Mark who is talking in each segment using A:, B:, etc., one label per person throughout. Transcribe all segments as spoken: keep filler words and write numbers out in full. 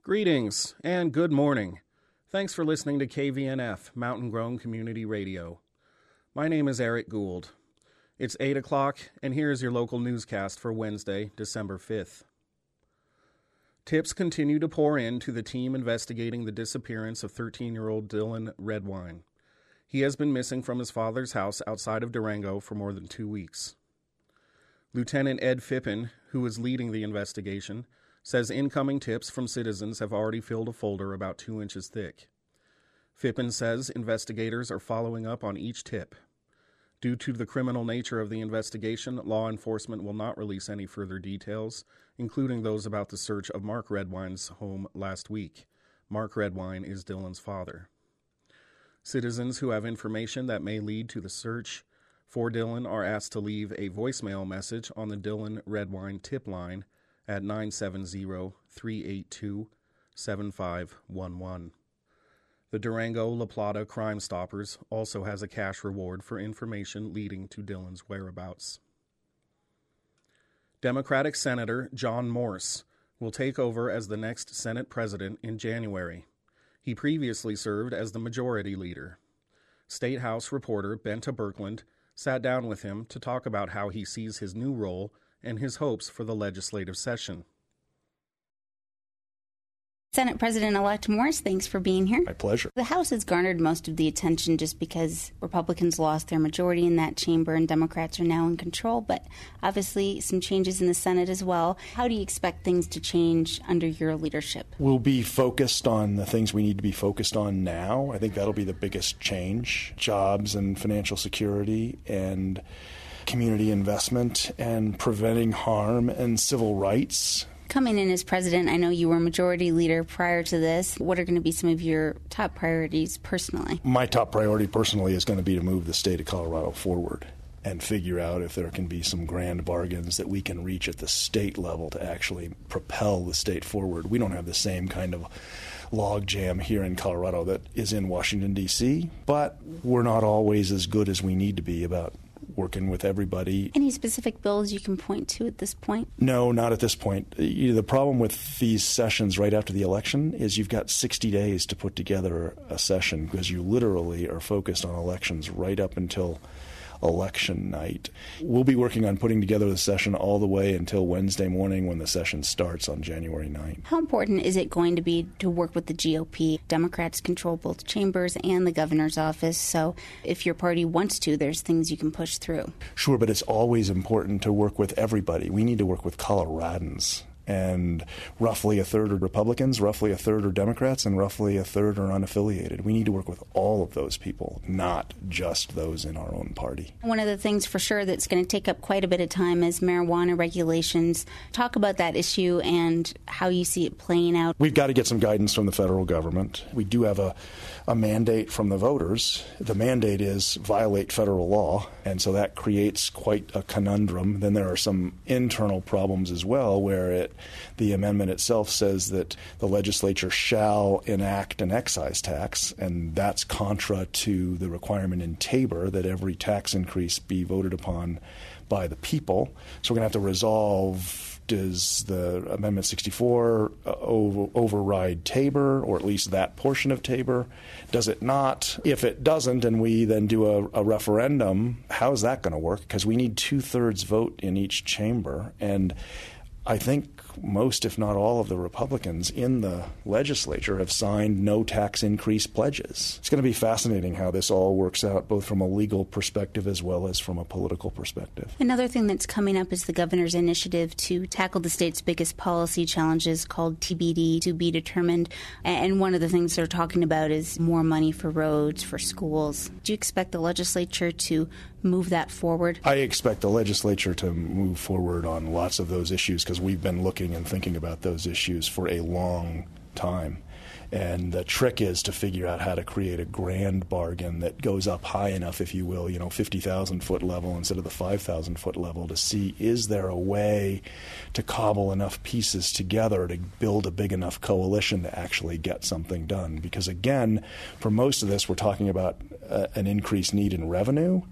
A: Greetings and good morning. Thanks for listening to K V N F, Mountain Grown Community Radio. My name is Eric Gould. It's eight o'clock, and here's your local newscast for Wednesday, December fifth. Tips continue to pour in to the team investigating the disappearance of thirteen-year-old Dylan Redwine. He has been missing from his father's house outside of Durango for more than two weeks. Lieutenant Ed Phippen, who is leading the investigation, says incoming tips from citizens have already filled a folder about two inches thick. Phippen says investigators are following up on each tip. Due to the criminal nature of the investigation, law enforcement will not release any further details, including those about the search of Mark Redwine's home last week. Mark Redwine is Dylan's father. Citizens who have information that may lead to the search for Dylan are asked to leave a voicemail message on the Dylan Redwine tip line at nine seven zero, three eight two, seven five one one. The Durango La Plata Crime Stoppers also has a cash reward for information leading to Dylan's whereabouts. Democratic Senator John Morse will take over as the next Senate president in January. He previously served as the majority leader. State House reporter Benta Birkeland sat down with him to talk about how he sees his new role and his hopes for the legislative session.
B: Senate President-elect Morse, thanks for being here.
C: My pleasure.
B: The House has garnered most of the attention just because Republicans lost their majority in that chamber and Democrats are now in control, but obviously some changes in the Senate as well. How do you expect things to change under your leadership?
C: We'll be focused on the things we need to be focused on now. I think that'll be the biggest change. Jobs and financial security and community investment and preventing harm and civil rights.
B: Coming in as president, I know you were majority leader prior to this. What are going to be some of your top priorities personally?
C: My top priority personally is going to be to move the state of Colorado forward and figure out if there can be some grand bargains that we can reach at the state level to actually propel the state forward. We don't have the same kind of logjam here in Colorado that is in Washington, D C, but we're not always as good as we need to be about working with everybody.
B: Any specific bills you can point to at this point?
C: No, not at this point. The problem with these sessions right after the election is you've got sixty days to put together a session because you literally are focused on elections right up until election night. We'll be working on putting together the session all the way until Wednesday morning when the session starts on January ninth.
B: How important is it going to be to work with the G O P? Democrats control both chambers and the governor's office, so if your party wants to, there's things you can push through.
C: Sure, but it's always important to work with everybody. We need to work with Coloradans. And roughly a third are Republicans, roughly a third are Democrats, and roughly a third are unaffiliated. We need to work with all of those people, not just those in our own party.
B: One of the things for sure that's going to take up quite a bit of time is marijuana regulations. Talk about that issue and how you see it playing out.
C: We've got to get some guidance from the federal government. We do have a, a mandate from the voters. The mandate is violate federal law, and so that creates quite a conundrum. Then there are some internal problems as well where it the amendment itself says that the legislature shall enact an excise tax, and that's contra to the requirement in Tabor that every tax increase be voted upon by the people. So we're going to have to resolve, does the Amendment sixty-four uh, over, override Tabor, or at least that portion of Tabor? Does it not? If it doesn't, and we then do a, a referendum, how is that going to work? Because we need two-thirds vote in each chamber, and I think most, if not all, of the Republicans in the legislature have signed no tax increase pledges. It's going to be fascinating how this all works out, both from a legal perspective as well as from a political perspective.
B: Another thing that's coming up is the governor's initiative to tackle the state's biggest policy challenges called T B D, to be determined. And one of the things they're talking about is more money for roads, for schools. Do you expect the legislature to move that forward?
C: I expect the legislature to move forward on lots of those issues because we've been looking and thinking about those issues for a long time. And the trick is to figure out how to create a grand bargain that goes up high enough, if you will, you know, fifty thousand foot level instead of the five thousand foot level, to see is there a way to cobble enough pieces together to build a big enough coalition to actually get something done. Because again, for most of this, we're talking about uh, an increased need in revenue.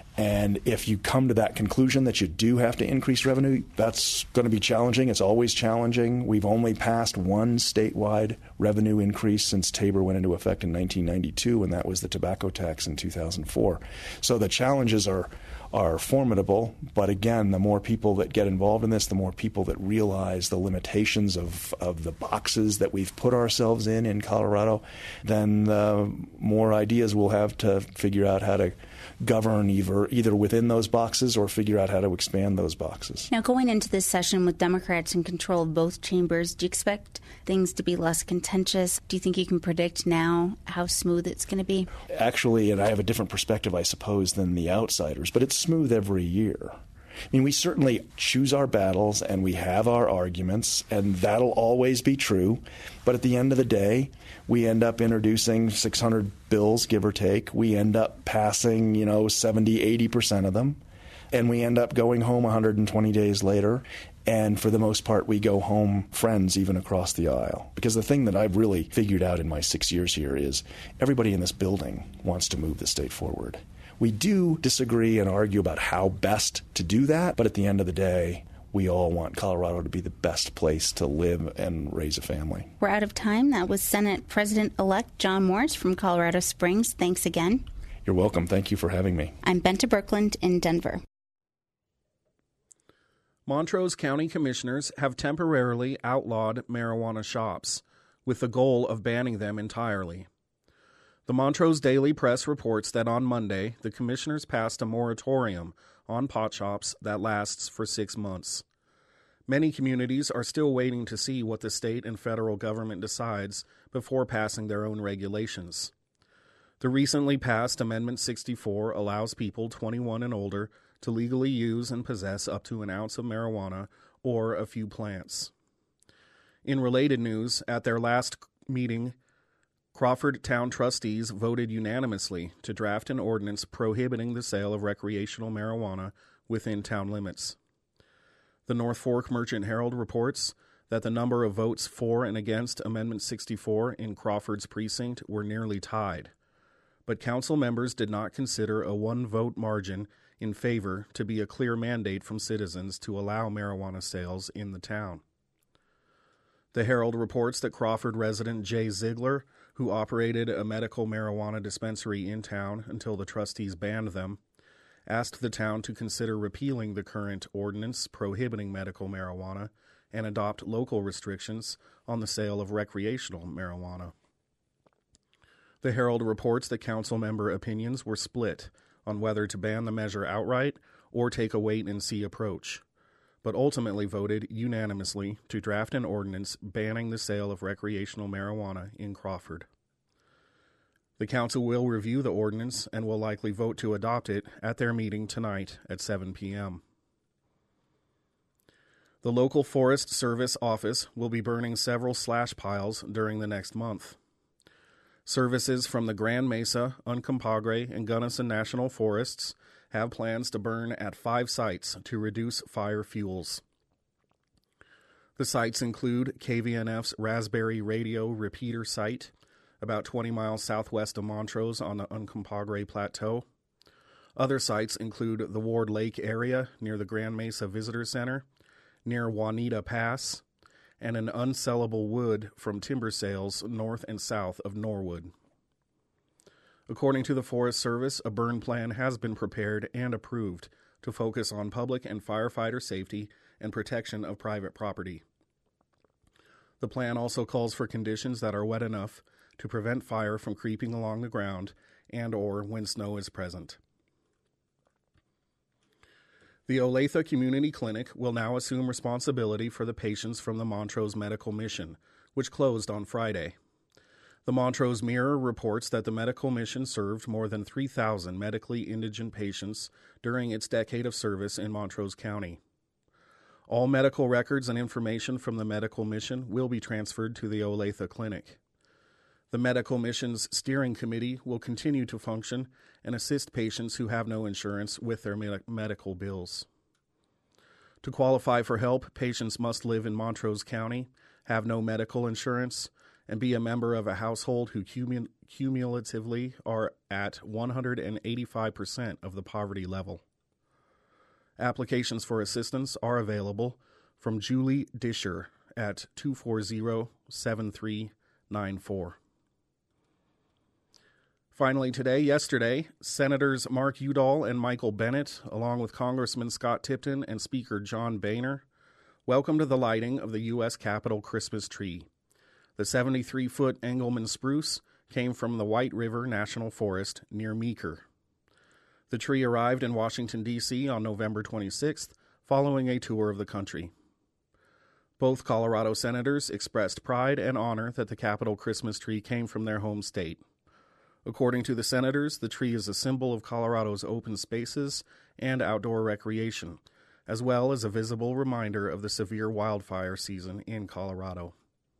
C: And if you come to that conclusion that you do have to increase revenue, that's going to be challenging. It's always challenging. We've only passed one statewide revenue increase since Tabor went into effect in nineteen ninety-two, and that was the tobacco tax in two thousand four. So the challenges are are formidable. But again, the more people that get involved in this, the more people that realize the limitations of, of the boxes that we've put ourselves in in Colorado, then the more ideas we'll have to figure out how to govern either, either within those boxes or figure out how to expand those boxes.
B: Now, going into this session with Democrats in control of both chambers, do you expect things to be less contentious? Do you think you can predict now how smooth it's going to be?
C: Actually, and I have a different perspective, I suppose, than the outsiders, but it's smooth every year. I mean, we certainly choose our battles and we have our arguments, and that'll always be true. But at the end of the day, we end up introducing six hundred bills, give or take. We end up passing, you know, seventy, eighty percent of them. And we end up going home one hundred twenty days later. And for the most part, we go home friends even across the aisle. Because the thing that I've really figured out in my six years here is everybody in this building wants to move the state forward. We do disagree and argue about how best to do that, but at the end of the day, we all want Colorado to be the best place to live and raise a family.
B: We're out of time. That was Senate President-elect John Morris from Colorado Springs. Thanks again.
C: You're welcome. Thank you for having me.
B: I'm Benta Birkeland in Denver.
A: Montrose County Commissioners have temporarily outlawed marijuana shops, with the goal of banning them entirely. The Montrose Daily Press reports that on Monday, the commissioners passed a moratorium on pot shops that lasts for six months. Many communities are still waiting to see what the state and federal government decides before passing their own regulations. The recently passed Amendment sixty-four allows people twenty-one and older to legally use and possess up to an ounce of marijuana or a few plants. In related news, at their last meeting, Crawford Town trustees voted unanimously to draft an ordinance prohibiting the sale of recreational marijuana within town limits. The North Fork Merchant Herald reports that the number of votes for and against Amendment sixty-four in Crawford's precinct were nearly tied, but council members did not consider a one-vote margin in favor to be a clear mandate from citizens to allow marijuana sales in the town. The Herald reports that Crawford resident Jay Ziegler, who operated a medical marijuana dispensary in town until the trustees banned them, asked the town to consider repealing the current ordinance prohibiting medical marijuana and adopt local restrictions on the sale of recreational marijuana. The Herald reports that council member opinions were split on whether to ban the measure outright or take a wait-and-see approach, but ultimately voted unanimously to draft an ordinance banning the sale of recreational marijuana in Crawford. The council will review the ordinance and will likely vote to adopt it at their meeting tonight at seven p.m. The local Forest Service office will be burning several slash piles during the next month. Services from the Grand Mesa, Uncompahgre, and Gunnison National Forests have plans to burn at five sites to reduce fire fuels. The sites include K V N F's Raspberry Radio Repeater site, about twenty miles southwest of Montrose on the Uncompahgre Plateau. Other sites include the Ward Lake area near the Grand Mesa Visitor Center, near Juanita Pass, and an unsellable wood from timber sales north and south of Norwood. According to the Forest Service, a burn plan has been prepared and approved to focus on public and firefighter safety and protection of private property. The plan also calls for conditions that are wet enough to prevent fire from creeping along the ground and or when snow is present. The Olathe Community Clinic will now assume responsibility for the patients from the Montrose Medical Mission, which closed on Friday. The Montrose Mirror reports that the medical mission served more than three thousand medically indigent patients during its decade of service in Montrose County. All medical records and information from the medical mission will be transferred to the Olathe Clinic. The medical mission's steering committee will continue to function and assist patients who have no insurance with their med- medical bills. To qualify for help, patients must live in Montrose County, have no medical insurance, and be a member of a household who cumu- cumulatively are at one hundred eighty-five percent of the poverty level. Applications for assistance are available from Julie Disher at two four zero, seven three nine four. Finally today, yesterday, Senators Mark Udall and Michael Bennet, along with Congressman Scott Tipton and Speaker John Boehner, welcomed the lighting of the U S Capitol Christmas tree. The seventy-three foot Engelmann spruce came from the White River National Forest near Meeker. The tree arrived in Washington, D C on November twenty-sixth, following a tour of the country. Both Colorado senators expressed pride and honor that the Capitol Christmas tree came from their home state. According to the senators, the tree is a symbol of Colorado's open spaces and outdoor recreation, as well as a visible reminder of the severe wildfire season in Colorado.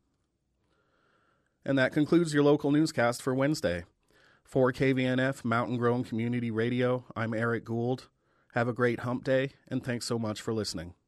A: And that concludes your local newscast for Wednesday. For K V N F Mountain Grown Community Radio, I'm Eric Gould. Have a great hump day, and thanks so much for listening.